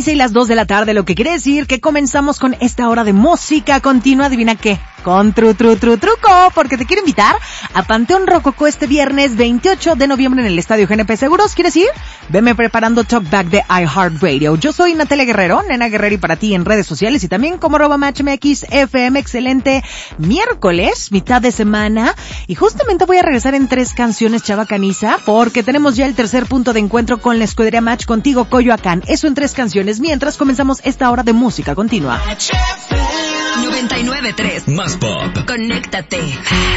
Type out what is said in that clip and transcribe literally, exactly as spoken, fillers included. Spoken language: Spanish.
quince y las dos de la tarde, lo que quiere decir que comenzamos con esta hora de música continua. ¿Adivina qué? Con tru tru tru truco, porque te quiero invitar a Panteón Rococó este viernes veintiocho de noviembre en el Estadio G N P Seguros. ¿Quieres ir? Veme preparando Talkback de iHeartRadio. Yo soy Natalia Guerrero, Nena Guerrero, y para ti en redes sociales y también como arroba matchmx F M. Excelente miércoles, mitad de semana, y justamente voy a regresar en tres canciones, chava caniza, porque tenemos ya el tercer punto de encuentro con la escudería Match contigo, Coyoacán. Eso en tres canciones, mientras comenzamos esta hora de música continua. noventa y nueve punto tres Más pop. Conéctate.